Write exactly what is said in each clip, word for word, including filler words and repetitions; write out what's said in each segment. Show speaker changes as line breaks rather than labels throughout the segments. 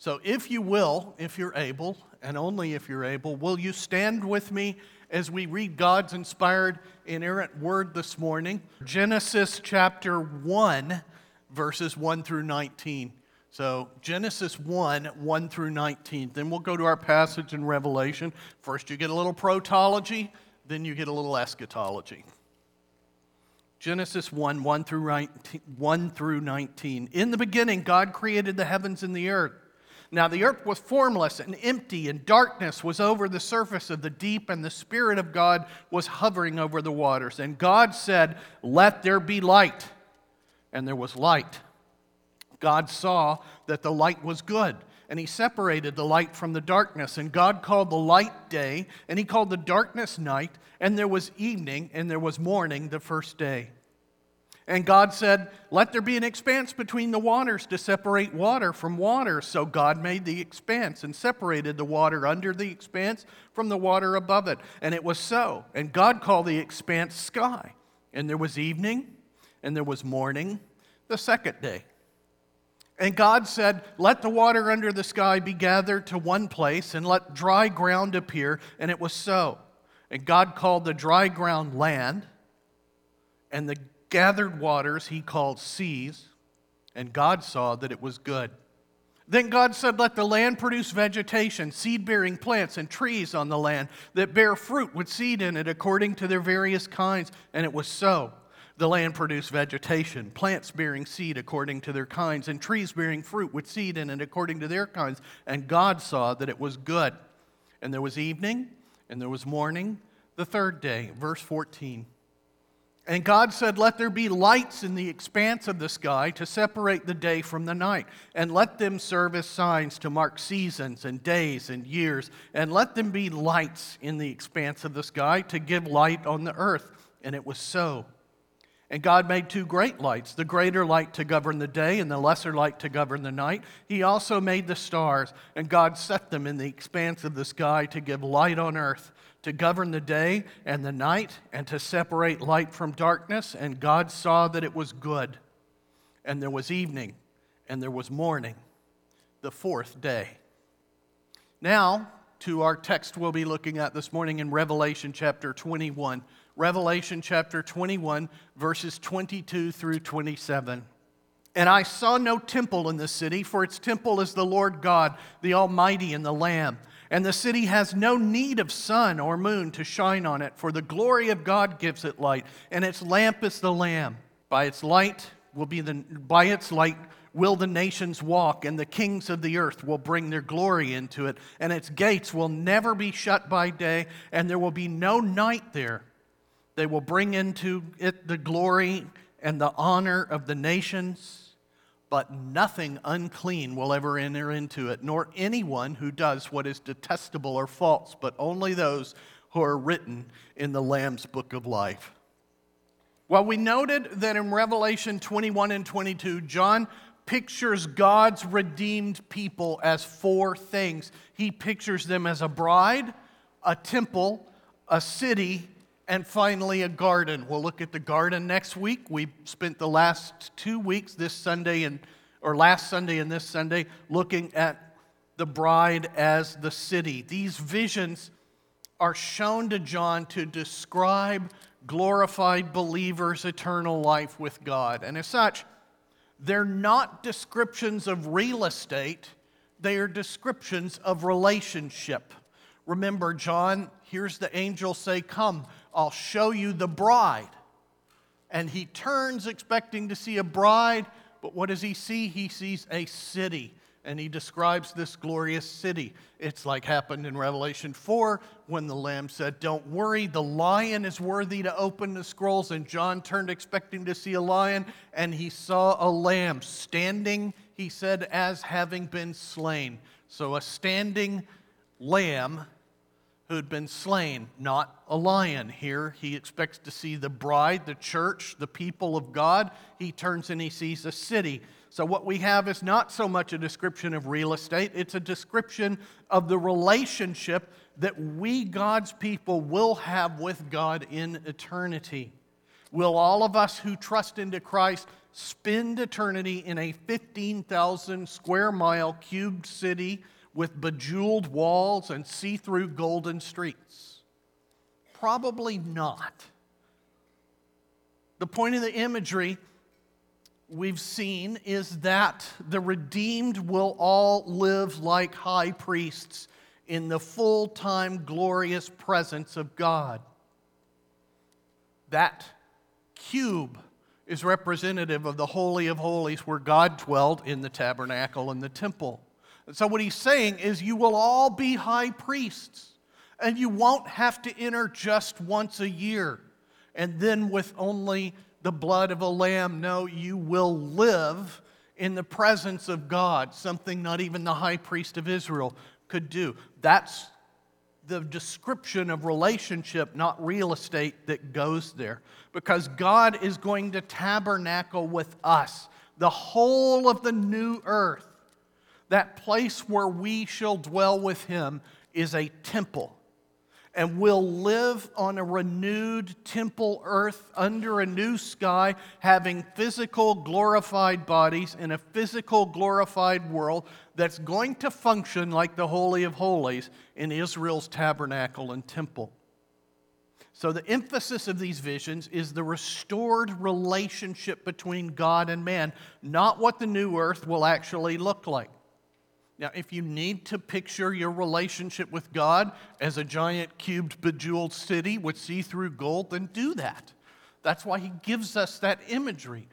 So if you will, if you're able, and only if you're able, will you stand with me as we read God's inspired, inerrant word this morning? Genesis chapter one, verses one through nineteen. So Genesis one, one through nineteen. Then we'll go to our passage in Revelation. First you get a little protology, then you get a little eschatology. Genesis one, one through nineteen. In the beginning, God created the heavens and the earth. Now the earth was formless and empty, and darkness was over the surface of the deep, and the Spirit of God was hovering over the waters. And God said, "Let there be light." And there was light. God saw that the light was good, and He separated the light from the darkness. And God called the light day, and He called the darkness night. And there was evening, and there was morning the first day. And God said, "Let there be an expanse between the waters to separate water from water." So God made the expanse and separated the water under the expanse from the water above it. And it was so. And God called the expanse sky. And there was evening, and there was morning the second day. And God said, "Let the water under the sky be gathered to one place, and let dry ground appear." And it was so. And God called the dry ground land, and the gathered waters He called seas, and God saw that it was good. Then God said, "Let the land produce vegetation, seed-bearing plants and trees on the land that bear fruit with seed in it according to their various kinds." And it was so. The land produced vegetation, plants bearing seed according to their kinds, and trees bearing fruit with seed in it according to their kinds. And God saw that it was good. And there was evening, and there was morning the third day. Verse fourteen. And God said, "Let there be lights in the expanse of the sky to separate the day from the night, and let them serve as signs to mark seasons and days and years, and let them be lights in the expanse of the sky to give light on the earth." And it was so. And God made two great lights, the greater light to govern the day and the lesser light to govern the night. He also made the stars, and God set them in the expanse of the sky to give light on earth, to govern the day and the night, and to separate light from darkness. And God saw that it was good. And there was evening, and there was morning, the fourth day. Now, to our text we'll be looking at this morning in Revelation chapter twenty-one. Revelation chapter twenty-one, verses twenty-two through twenty-seven. "And I saw no temple in the city, for its temple is the Lord God, the Almighty, and the Lamb. And the city has no need of sun or moon to shine on it, for the glory of God gives it light, and its lamp is the Lamb. By its light will be the by its light will the nations walk, and the kings of the earth will bring their glory into it. And its gates will never be shut by day, and there will be no night there. They will bring into it the glory and the honor of the nations. But nothing unclean will ever enter into it, nor anyone who does what is detestable or false, but only those who are written in the Lamb's book of life." Well, we noted that in Revelation twenty-one and twenty-two, John pictures God's redeemed people as four things. He pictures them as a bride, a temple, a city, and finally a garden. We'll look at the garden next week. We spent the last two weeks, this Sunday and or last Sunday and this Sunday, looking at the bride as the city. These visions are shown to John to describe glorified believers' eternal life with God. And as such, they're not descriptions of real estate, they are descriptions of relationship. Remember, John hears the angel say, "Come, I'll show you the bride." And he turns expecting to see a bride, but what does he see? He sees a city, and he describes this glorious city. It's like happened in Revelation four when the Lamb said, "Don't worry, the lion is worthy to open the scrolls." And John turned expecting to see a lion, and he saw a lamb standing, he said, as having been slain. So a standing lamb who had been slain, not a lion. Here he expects to see the bride, the church, the people of God. He turns and he sees a city. So what we have is not so much a description of real estate, it's a description of the relationship that we, God's people, will have with God in eternity. Will all of us who trust into Christ spend eternity in a fifteen thousand square mile cubed city with bejeweled walls and see-through golden streets? Probably not. The point of the imagery we've seen is that the redeemed will all live like high priests in the full-time glorious presence of God. That cube is representative of the Holy of Holies where God dwelled in the tabernacle and the temple. And so what he's saying is you will all be high priests, and you won't have to enter just once a year and then with only the blood of a lamb. No, you will live in the presence of God, something not even the high priest of Israel could do. That's the description of relationship, not real estate, that goes there. Because God is going to tabernacle with us. The whole of the new earth, that place where we shall dwell with Him, is a temple. And we'll live on a renewed temple earth under a new sky, having physical glorified bodies in a physical glorified world that's going to function like the Holy of Holies in Israel's tabernacle and temple. So the emphasis of these visions is the restored relationship between God and man, not what the new earth will actually look like. Now, if you need to picture your relationship with God as a giant cubed bejeweled city with see-through gold, then do that. That's why he gives us that imagery.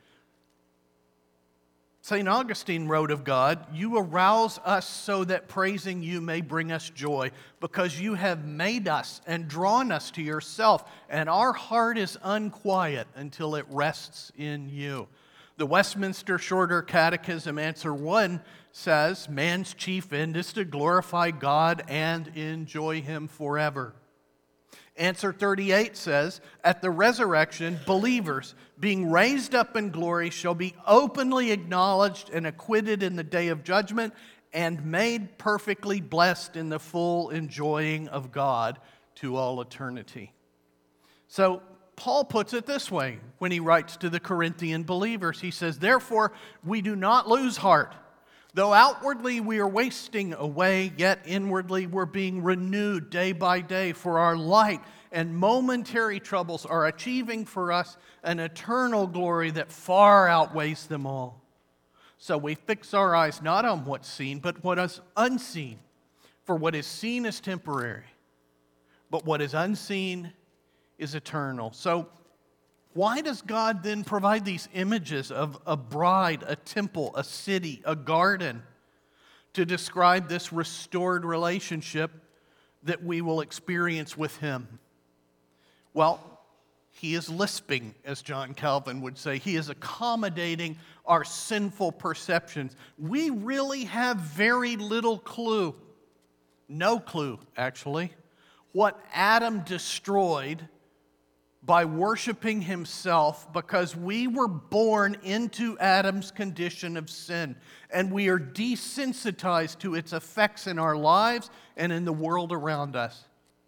Saint Augustine wrote of God, "You arouse us so that praising you may bring us joy, because you have made us and drawn us to yourself, and our heart is unquiet until it rests in you." The Westminster Shorter Catechism, answer one, says, man's chief end is to glorify God and enjoy Him forever. Answer thirty-eight says, at the resurrection, believers, being raised up in glory, shall be openly acknowledged and acquitted in the day of judgment, and made perfectly blessed in the full enjoying of God to all eternity. So, Paul puts it this way when he writes to the Corinthian believers. He says, therefore, we do not lose heart. Though outwardly we are wasting away, yet inwardly we're being renewed day by day, for our light and momentary troubles are achieving for us an eternal glory that far outweighs them all. So we fix our eyes not on what's seen, but what is unseen. For what is seen is temporary, but what is unseen is eternal. So why does God then provide these images of a bride, a temple, a city, a garden to describe this restored relationship that we will experience with Him? Well, He is lisping, as John Calvin would say. He is accommodating our sinful perceptions. We really have very little clue, no clue actually, what Adam destroyed by worshiping himself, because we were born into Adam's condition of sin, and we are desensitized to its effects in our lives and in the world around us.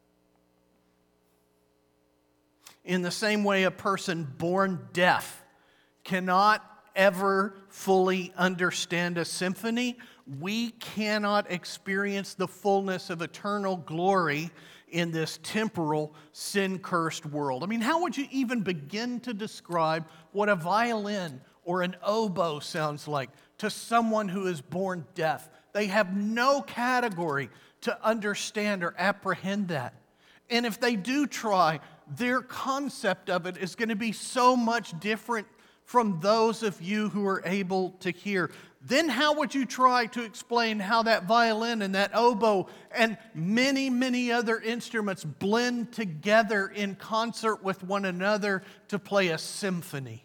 In the same way, a person born deaf cannot ever fully understand a symphony, we cannot experience the fullness of eternal glory in this temporal, sin-cursed world. I mean, how would you even begin to describe what a violin or an oboe sounds like to someone who is born deaf? They have no category to understand or apprehend that. And if they do try, their concept of it is going to be so much different from those of you who are able to hear. Then how would you try to explain how that violin and that oboe and many, many other instruments blend together in concert with one another to play a symphony?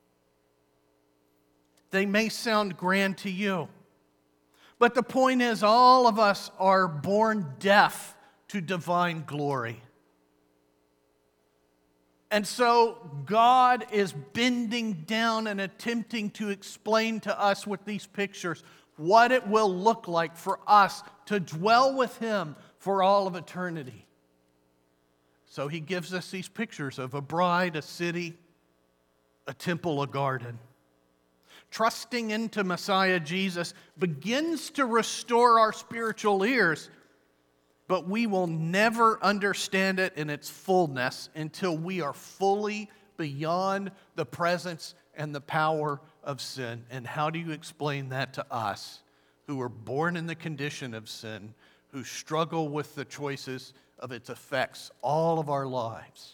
They may sound grand to you, but the point is all of us are born deaf to divine glory. And so God is bending down and attempting to explain to us with these pictures what it will look like for us to dwell with Him for all of eternity. So He gives us these pictures of a bride, a city, a temple, a garden. trusting into Messiah Jesus begins to restore our spiritual ears, but we will never understand it in its fullness until we are fully beyond the presence and the power of sin. And how do you explain that to us who were born in the condition of sin, who struggle with the choices of its effects all of our lives?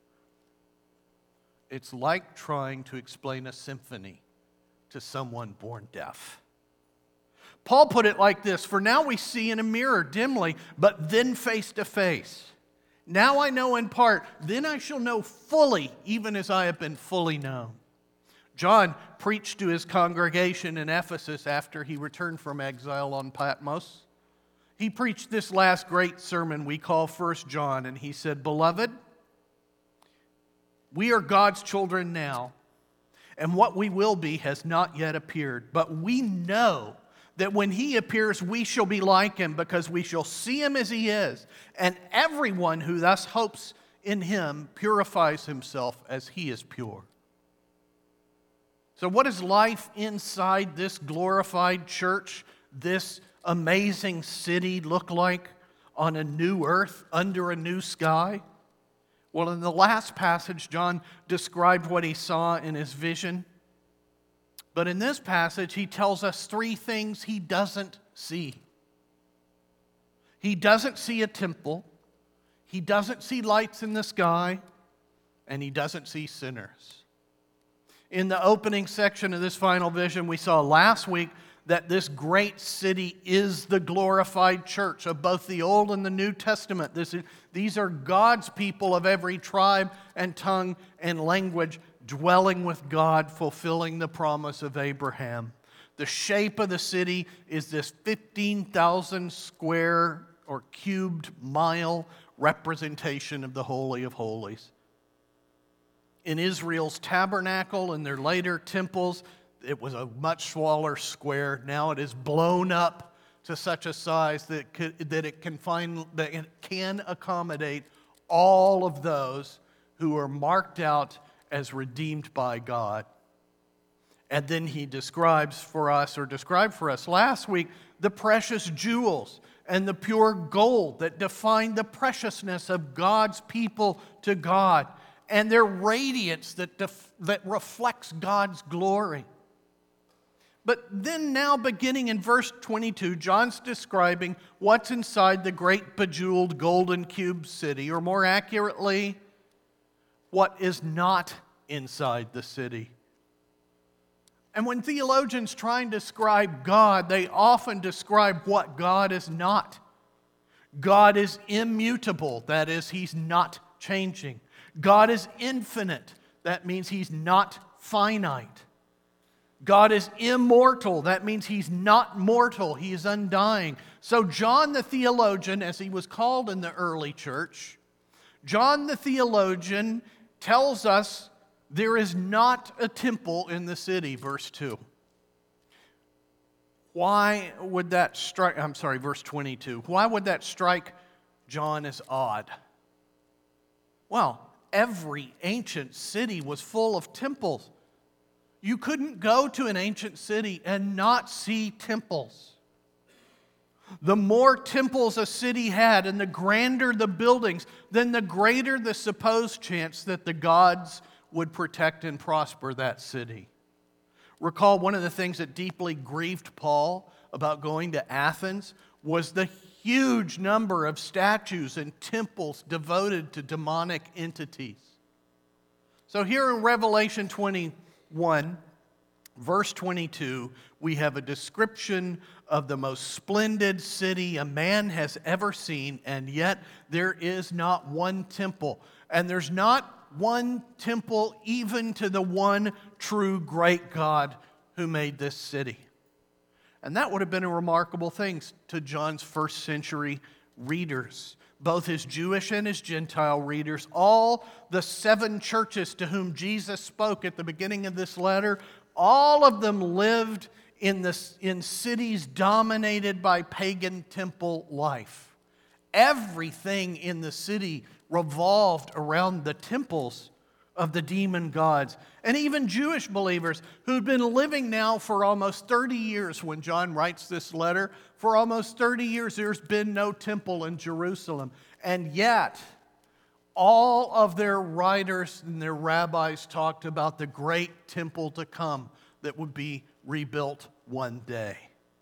It's like trying to explain a symphony to someone born deaf. Paul put it like this: for now we see in a mirror dimly, but then face to face. Now I know in part, then I shall know fully, even as I have been fully known. John preached to his congregation in Ephesus after he returned from exile on Patmos. He preached this last great sermon we call First John, and he said, "Beloved, we are God's children now, and what we will be has not yet appeared. But we know that when he appears, we shall be like him, because we shall see him as he is. And everyone who thus hopes in him purifies himself as he is pure." So what does life inside this glorified church, this amazing city, look like on a new earth, under a new sky? Well, in the last passage, John described what he saw in his vision. But in this passage, he tells us three things he doesn't see. He doesn't see a temple, he doesn't see lights in the sky, and he doesn't see sinners. In the opening section of this final vision, we saw last week that this great city is the glorified church of both the Old and the New Testament. This is, these are God's people of every tribe and tongue and language dwelling with God, fulfilling the promise of Abraham. The shape of the city is this fifteen thousand square or cubed mile representation of the Holy of Holies. In Israel's tabernacle and their later temples, it was a much smaller square. Now it is blown up to such a size that it, could, that it can find that it can accommodate all of those who are marked out as redeemed by God. And then he describes for us, or described for us last week, the precious jewels and the pure gold that define the preciousness of God's people to God, and their radiance that, def- that reflects God's glory. But then now, beginning in verse twenty-two, John's describing what's inside the great bejeweled golden cube city, or more accurately, what is not inside the city. And when theologians try and describe God, they often describe what God is not. God is immutable, that is, he's not changing. God is infinite, that means he's not finite. God is immortal, that means he's not mortal, he is undying. So John the theologian, as he was called in the early church, John the theologian tells us there is not a temple in the city, verse two. Why would that strike, I'm sorry, verse twenty-two. Why would that strike John as odd? Well, every ancient city was full of temples. You couldn't go to an ancient city and not see temples. The more temples a city had and the grander the buildings, then the greater the supposed chance that the gods would protect and prosper that city. Recall one of the things that deeply grieved Paul about going to Athens was the huge number of statues and temples devoted to demonic entities. So here in Revelation twenty-one, verse twenty-two, we have a description of the most splendid city a man has ever seen, and yet there is not one temple. And there's not one temple even to the one true great God who made this city. And that would have been a remarkable thing to John's first century readers, both his Jewish and his Gentile readers. All the seven churches to whom Jesus spoke at the beginning of this letter, all of them lived in, this, in cities dominated by pagan temple life. Everything in the city revolved around the temples of the demon gods. And even Jewish believers who'd been living now for almost thirty years when John writes this letter. For almost thirty years, there's been no temple in Jerusalem. And yet, all of their writers and their rabbis talked about the great temple to come that would be rebuilt one day.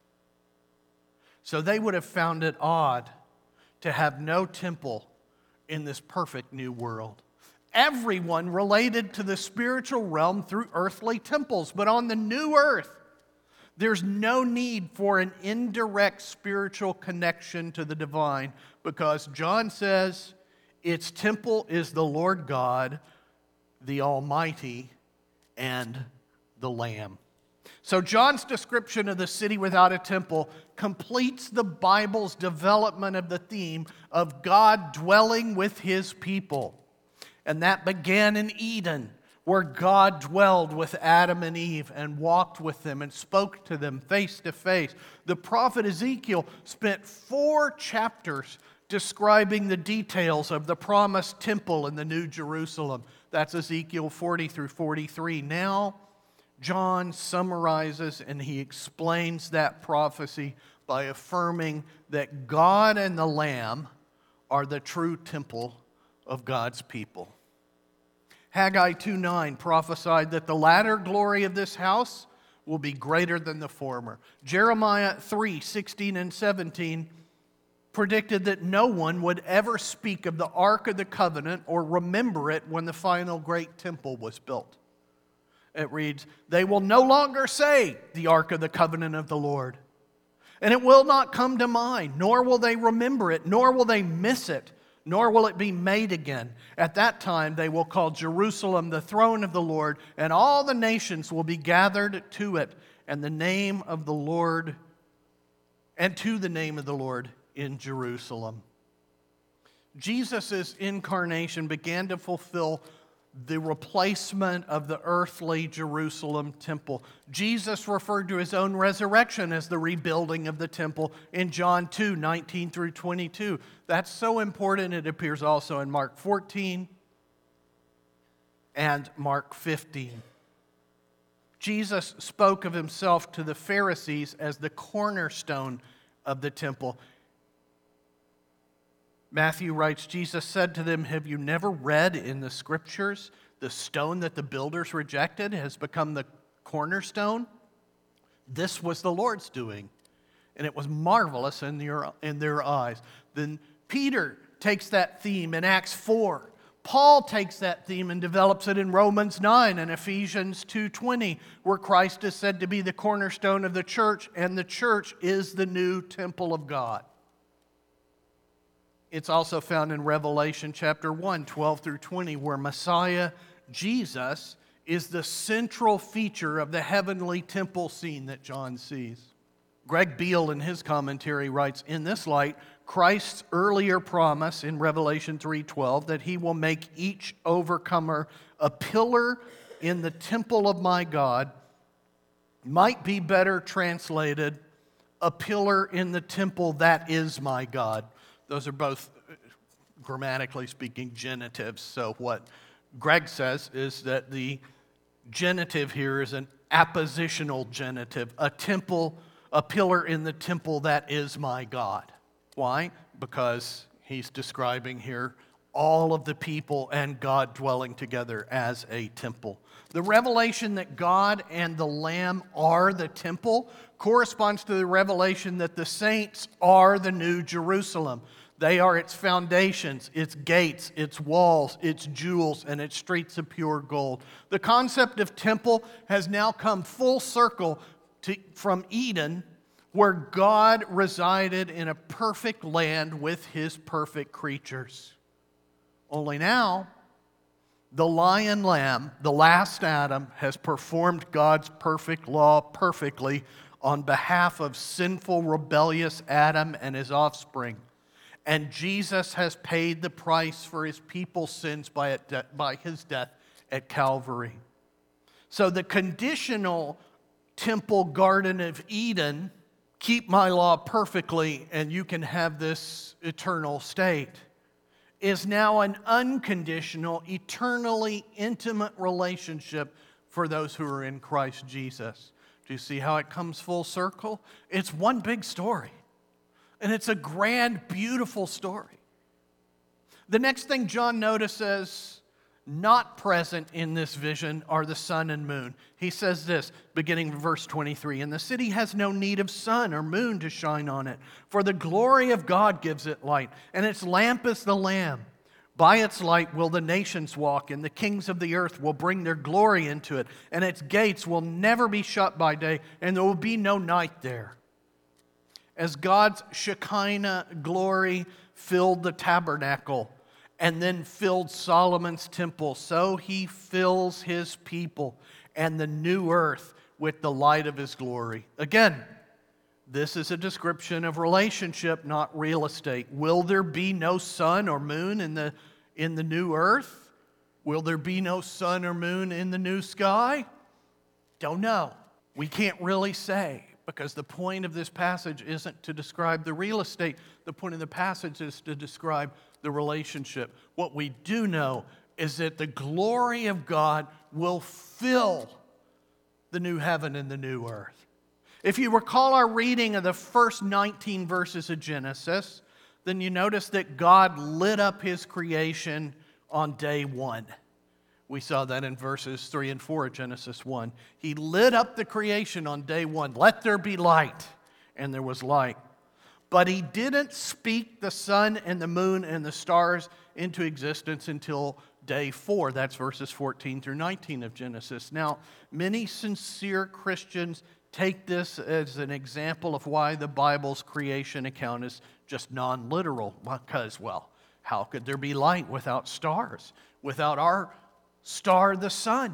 So they would have found it odd to have no temple in this perfect new world. Everyone related to the spiritual realm through earthly temples, but on the new earth, there's no need for an indirect spiritual connection to the divine, because John says its temple is the Lord God, the Almighty, and the Lamb. So John's description of the city without a temple completes the Bible's development of the theme of God dwelling with his people. And that began in Eden, where God dwelled with Adam and Eve and walked with them and spoke to them face to face. The prophet Ezekiel spent four chapters describing the details of the promised temple in the New Jerusalem. That's Ezekiel forty through forty-three. Now, John summarizes and he explains that prophecy by affirming that God and the Lamb are the true temple of God's people. Haggai two nine prophesied that the latter glory of this house will be greater than the former. Jeremiah three sixteen and seventeen predicted that no one would ever speak of the Ark of the Covenant or remember it when the final great temple was built. It reads, "They will no longer say the Ark of the Covenant of the Lord, and it will not come to mind, nor will they remember it, nor will they miss it, nor will it be made again. At that time they will call Jerusalem the throne of the Lord, and all the nations will be gathered to it, and the name of the Lord, and to the name of the Lord in Jerusalem." Jesus' incarnation began to fulfill the replacement of the earthly Jerusalem temple. Jesus referred to his own resurrection as the rebuilding of the temple in John two nineteen through twenty-two. That's so important, it appears also in Mark fourteen and Mark fifteen. Jesus spoke of himself to the Pharisees as the cornerstone of the temple. Matthew writes, Jesus said to them, "Have you never read in the Scriptures, the stone that the builders rejected has become the cornerstone? This was the Lord's doing, and it was marvelous in their, in their eyes." Then Peter takes that theme in Acts four. Paul takes that theme and develops it in Romans nine and Ephesians two twenty, where Christ is said to be the cornerstone of the church, and the church is the new temple of God. It's also found in Revelation chapter one, twelve through twenty, where Messiah, Jesus, is the central feature of the heavenly temple scene that John sees. Greg Beale, in his commentary, writes, "In this light, Christ's earlier promise in Revelation three twelve that he will make each overcomer a pillar in the temple of my God might be better translated, a pillar in the temple that is my God." Those are both, grammatically speaking, genitives. So what Greg says is that the genitive here is an appositional genitive, a temple, a pillar in the temple that is my God. Why? Because he's describing here all of the people and God dwelling together as a temple. The revelation that God and the Lamb are the temple corresponds to the revelation that the saints are the New Jerusalem. They are its foundations, its gates, its walls, its jewels, and its streets of pure gold. The concept of temple has now come full circle to, from Eden, where God resided in a perfect land with his perfect creatures. Only now, the lion lamb, the last Adam, has performed God's perfect law perfectly on behalf of sinful, rebellious Adam and his offspring. And Jesus has paid the price for his people's sins by, it, by his death at Calvary. So the conditional temple garden of Eden, keep my law perfectly and you can have this eternal state, is now an unconditional, eternally intimate relationship for those who are in Christ Jesus. Do you see how it comes full circle? It's one big story. And it's a grand, beautiful story. The next thing John notices not present in this vision are the sun and moon. He says this, beginning in verse twenty-three, "And the city has no need of sun or moon to shine on it, for the glory of God gives it light, and its lamp is the Lamb. By its light will the nations walk, and the kings of the earth will bring their glory into it, and its gates will never be shut by day, and there will be no night there." As God's Shekinah glory filled the tabernacle and then filled Solomon's temple, so he fills his people and the new earth with the light of his glory. Again, this is a description of relationship, not real estate. Will there be no sun or moon in the, in the new earth? Will there be no sun or moon in the new sky? Don't know. We can't really say, because the point of this passage isn't to describe the real estate. The point of the passage is to describe the relationship. What we do know is that the glory of God will fill the new heaven and the new earth. If you recall our reading of the first nineteen verses of Genesis, then you notice that God lit up his creation on day one. We saw that in verses three and four of Genesis one. He lit up the creation on day one. Let there be light. And there was light. But he didn't speak the sun and the moon and the stars into existence until day four. That's verses fourteen through nineteen of Genesis. Now, many sincere Christians take this as an example of why the Bible's creation account is just non-literal. Because, well, how could there be light without stars? Without our star, the sun?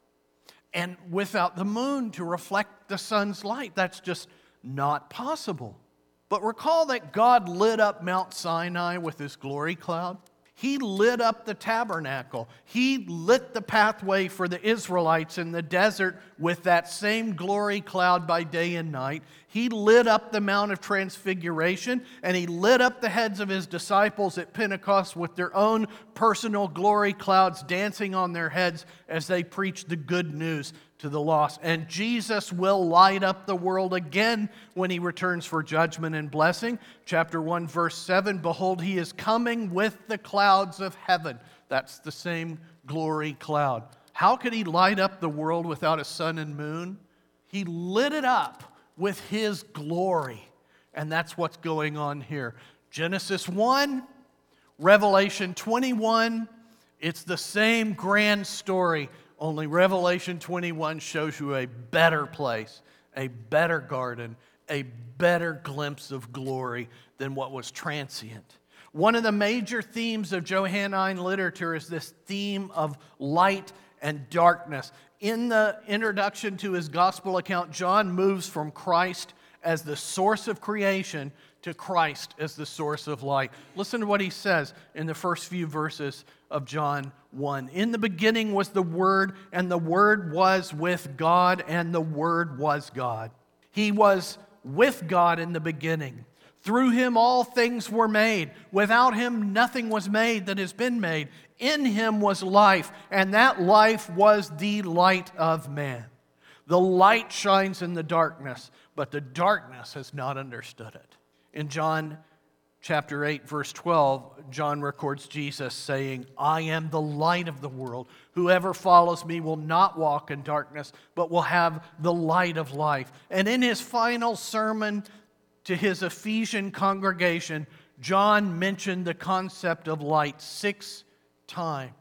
And without the moon to reflect the sun's light? That's just not possible. But recall that God lit up Mount Sinai with his glory cloud. He lit up the tabernacle. He lit the pathway for the Israelites in the desert with that same glory cloud by day and night. He lit up the Mount of Transfiguration, and he lit up the heads of his disciples at Pentecost with their own personal glory clouds dancing on their heads as they preached the good news to the lost. And Jesus will light up the world again when he returns for judgment and blessing. Chapter one, verse seven, "Behold, he is coming with the clouds of heaven." That's the same glory cloud. How could he light up the world without a sun and moon? He lit it up with his glory. And that's what's going on here. Genesis one, Revelation twenty-one, it's the same grand story. Only Revelation twenty-one shows you a better place, a better garden, a better glimpse of glory than what was transient. One of the major themes of Johannine literature is this theme of light and darkness. In the introduction to his gospel account, John moves from Christ as the source of creation to Christ as the source of light. Listen to what he says in the first few verses of John one. "In the beginning was the Word, and the Word was with God, and the Word was God. He was with God in the beginning. Through him all things were made. Without him nothing was made that has been made. In him was life, and that life was the light of man. The light shines in the darkness, but the darkness has not understood it." In John chapter eight, verse twelve, John records Jesus saying, "I am the light of the world. Whoever follows me will not walk in darkness, but will have the light of life." And in his final sermon to his Ephesian congregation, John mentioned the concept of light six times.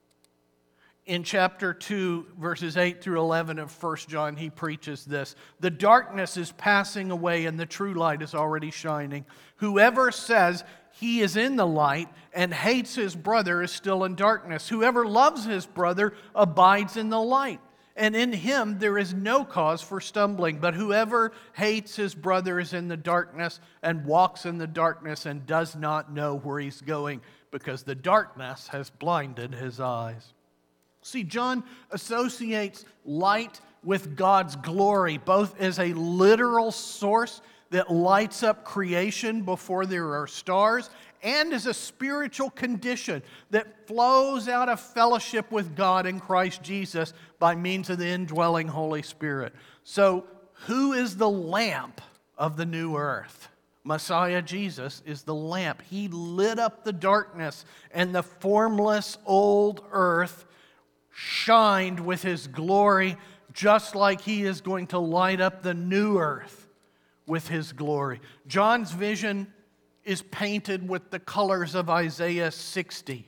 In chapter two, verses eight through eleven of First John, he preaches this: "The darkness is passing away and the true light is already shining. Whoever says he is in the light and hates his brother is still in darkness. Whoever loves his brother abides in the light, and in him there is no cause for stumbling. But whoever hates his brother is in the darkness and walks in the darkness and does not know where he's going, because the darkness has blinded his eyes." See, John associates light with God's glory, both as a literal source that lights up creation before there are stars, and is a spiritual condition that flows out of fellowship with God in Christ Jesus by means of the indwelling Holy Spirit. So, who is the lamp of the new earth? Messiah Jesus is the lamp. He lit up the darkness, and the formless old earth shined with his glory, just like he is going to light up the new earth with his glory. John's vision is painted with the colors of Isaiah sixty.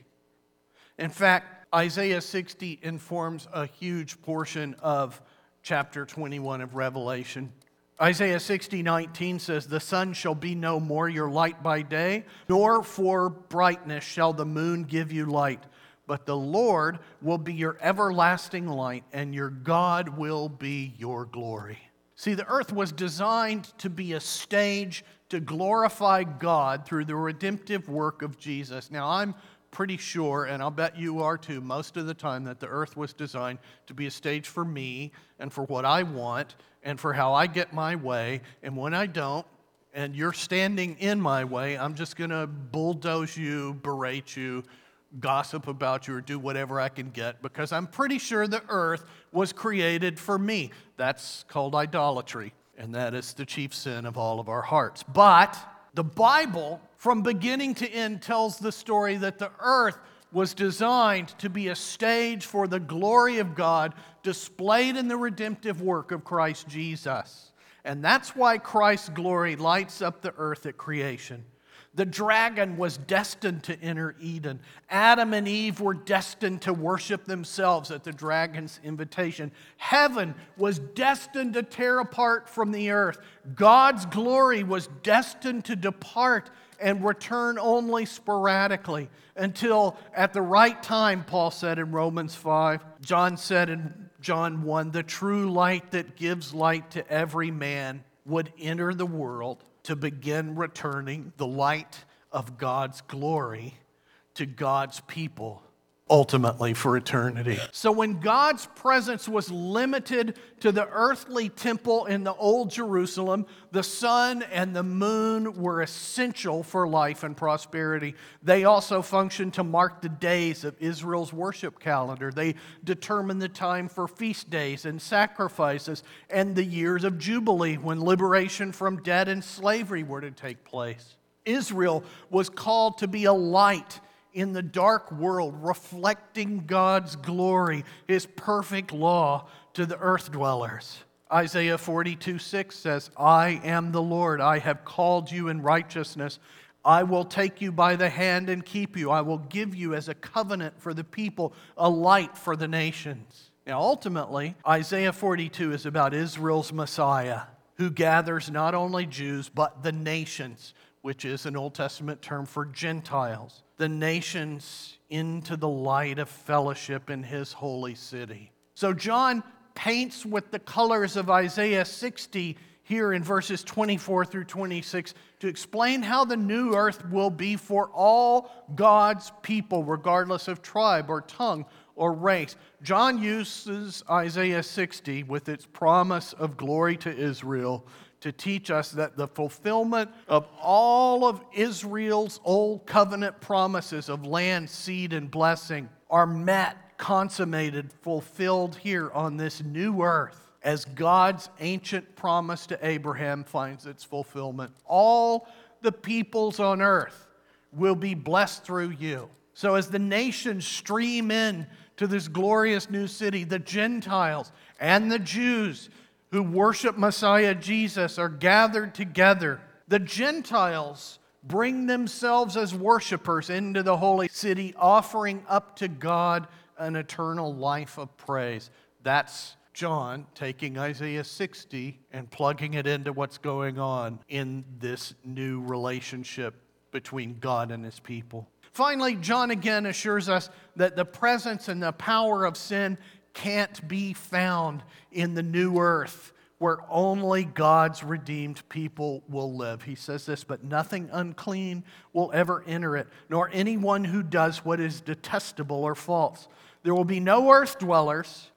In fact, Isaiah sixty informs a huge portion of chapter twenty-one of Revelation. Isaiah sixty nineteen says, "The sun shall be no more your light by day, nor for brightness shall the moon give you light. But the Lord will be your everlasting light, and your God will be your glory." See, the earth was designed to be a stage to glorify God through the redemptive work of Jesus. Now, I'm pretty sure, and I'll bet you are too, most of the time, that the earth was designed to be a stage for me and for what I want and for how I get my way. And when I don't, and you're standing in my way, I'm just going to bulldoze you, berate you, gossip about you, or do whatever I can get, because I'm pretty sure the earth was created for me. That's called idolatry, and that is the chief sin of all of our hearts. But the Bible, from beginning to end, tells the story that the earth was designed to be a stage for the glory of God displayed in the redemptive work of Christ Jesus. And that's why Christ's glory lights up the earth at creation. The dragon was destined to enter Eden. Adam and Eve were destined to worship themselves at the dragon's invitation. Heaven was destined to tear apart from the earth. God's glory was destined to depart and return only sporadically until at the right time, Paul said in Romans five. John said in John one, the true light that gives light to every man would enter the world to begin returning the light of God's glory to God's people, ultimately for eternity. So when God's presence was limited to the earthly temple in the Old Jerusalem, the sun and the moon were essential for life and prosperity. They also functioned to mark the days of Israel's worship calendar. They determined the time for feast days and sacrifices and the years of Jubilee when liberation from debt and slavery were to take place. Israel was called to be a light in the dark world, reflecting God's glory, His perfect law to the earth dwellers. Isaiah forty-two six says, I am the Lord, I have called you in righteousness. I will take you by the hand and keep you. I will give you as a covenant for the people, a light for the nations. Now, ultimately, Isaiah forty-two is about Israel's Messiah, who gathers not only Jews, but the nations, which is an Old Testament term for Gentiles, the nations into the light of fellowship in His holy city. So John paints with the colors of Isaiah sixty here in verses twenty-four through twenty-six to explain how the new earth will be for all God's people, regardless of tribe or tongue or race. John uses Isaiah sixty with its promise of glory to Israel to teach us that the fulfillment of all of Israel's old covenant promises of land, seed, and blessing are met, consummated, fulfilled here on this new earth as God's ancient promise to Abraham finds its fulfillment. All the peoples on earth will be blessed through you. So as the nations stream in to this glorious new city, the Gentiles and the Jews who worship Messiah Jesus are gathered together. The Gentiles bring themselves as worshipers into the holy city, offering up to God an eternal life of praise. That's John taking Isaiah sixty and plugging it into what's going on in this new relationship between God and His people. Finally, John again assures us that the presence and the power of sin can't be found in the new earth where only God's redeemed people will live. He says this, but nothing unclean will ever enter it, nor anyone who does what is detestable or false. There will be no earth dwellers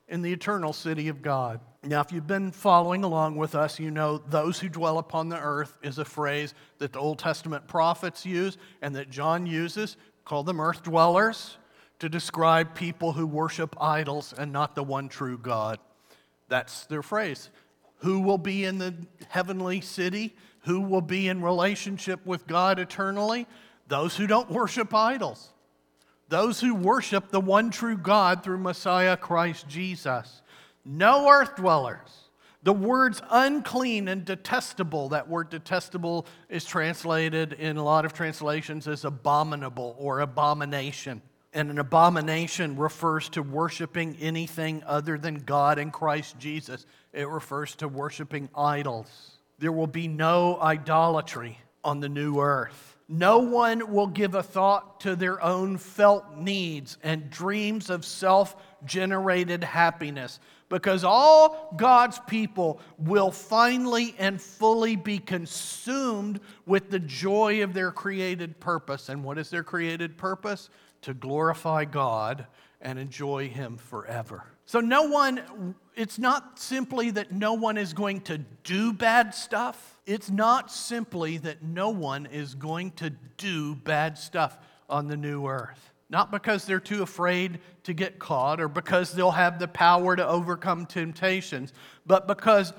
in the eternal city of God. Now, if you've been following along with us, you know those who dwell upon the earth is a phrase that the Old Testament prophets use and that John uses, called them earth dwellers, to describe people who worship idols and not the one true God. That's their phrase. Who will be in the heavenly city? Who will be in relationship with God eternally? Those who don't worship idols. Those who worship the one true God through Messiah Christ Jesus. No earth dwellers. The words unclean and detestable, that word detestable is translated in a lot of translations as abominable or abomination. And an abomination refers to worshiping anything other than God and Christ Jesus. It refers to worshiping idols. There will be no idolatry on the new earth. No one will give a thought to their own felt needs and dreams of self-generated happiness, because all God's people will finally and fully be consumed with the joy of their created purpose. And what is their created purpose? To glorify God and enjoy Him forever. So no one, it's not simply that no one is going to do bad stuff. It's not simply that no one is going to do bad stuff on the new earth. Not because they're too afraid to get caught or because they'll have the power to overcome temptations, but because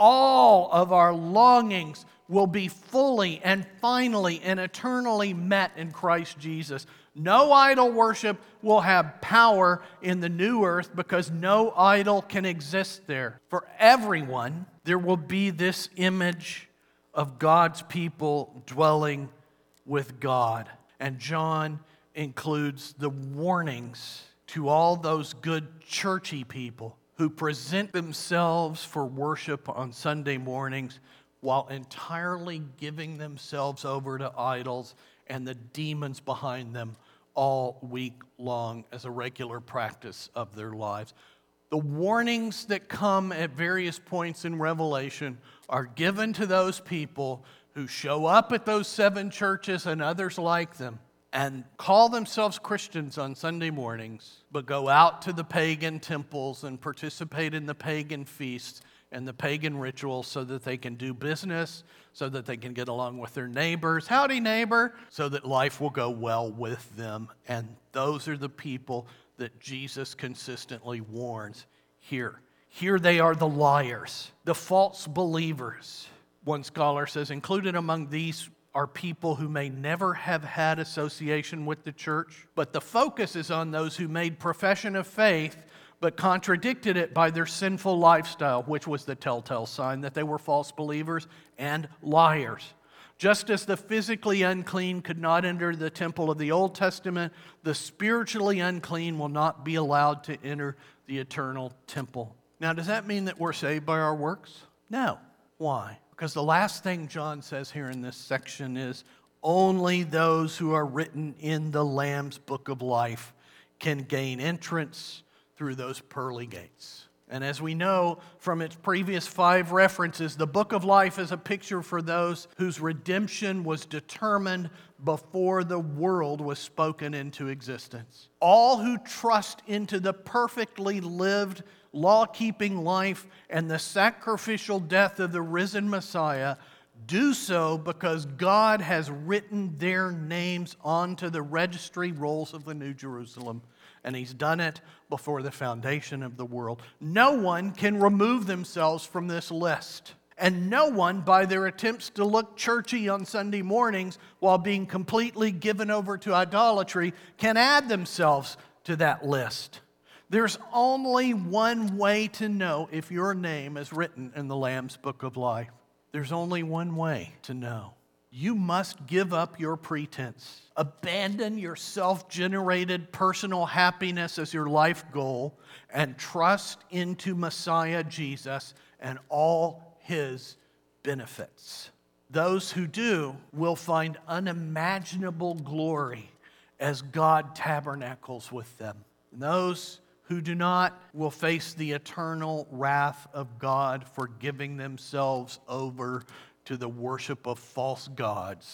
all of our longings will be fully and finally and eternally met in Christ Jesus. No idol worship will have power in the new earth because no idol can exist there. For everyone, there will be this image of God's people dwelling with God. And John includes the warnings to all those good churchy people who present themselves for worship on Sunday mornings while entirely giving themselves over to idols and the demons behind them all week long as a regular practice of their lives. The warnings that come at various points in Revelation are given to those people who show up at those seven churches and others like them and call themselves Christians on Sunday mornings, but go out to the pagan temples and participate in the pagan feasts and the pagan rituals so that they can do business, so that they can get along with their neighbors. Howdy, neighbor, so that life will go well with them. And those are the people that Jesus consistently warns here. Here they are the liars, the false believers. One scholar says, included among these are people who may never have had association with the church, but the focus is on those who made profession of faith but contradicted it by their sinful lifestyle, which was the telltale sign that they were false believers and liars. Just as the physically unclean could not enter the temple of the Old Testament, the spiritually unclean will not be allowed to enter the eternal temple. Now, does that mean that we're saved by our works? No. Why? Because the last thing John says here in this section is, only those who are written in the Lamb's book of life can gain entrance through those pearly gates. And as we know from its previous five references, the book of life is a picture for those whose redemption was determined before the world was spoken into existence. All who trust into the perfectly lived, law-keeping life and the sacrificial death of the risen Messiah do so because God has written their names onto the registry rolls of the New Jerusalem. And He's done it before the foundation of the world. No one can remove themselves from this list. And no one, by their attempts to look churchy on Sunday mornings while being completely given over to idolatry, can add themselves to that list. There's only one way to know if your name is written in the Lamb's book of life. There's only one way to know. You must give up your pretense. Abandon your self-generated personal happiness as your life goal and trust into Messiah Jesus and all His benefits. Those who do will find unimaginable glory as God tabernacles with them. Those who do not will face the eternal wrath of God for giving themselves over to the worship of false gods,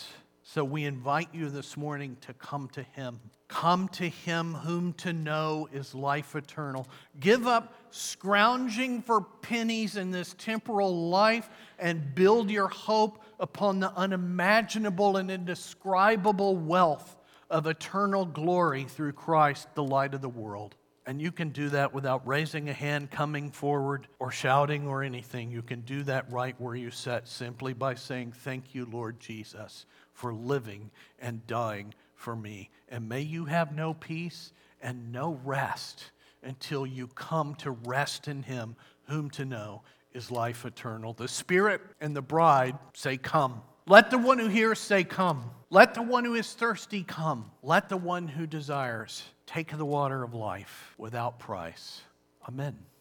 So we invite you this morning to come to him. Come to him whom to know is life eternal. Give up scrounging for pennies in this temporal life and build your hope upon the unimaginable and indescribable wealth of eternal glory through Christ, the light of the world. And you can do that without raising a hand, coming forward, or shouting or anything. You can do that right where you sit, simply by saying, "Thank you, Lord Jesus, for living and dying for me." And may you have no peace and no rest until you come to rest in him, whom to know is life eternal. The Spirit and the bride say, "Come." Let the one who hears say, "Come." Let the one who is thirsty come. Let the one who desires take the water of life without price. Amen.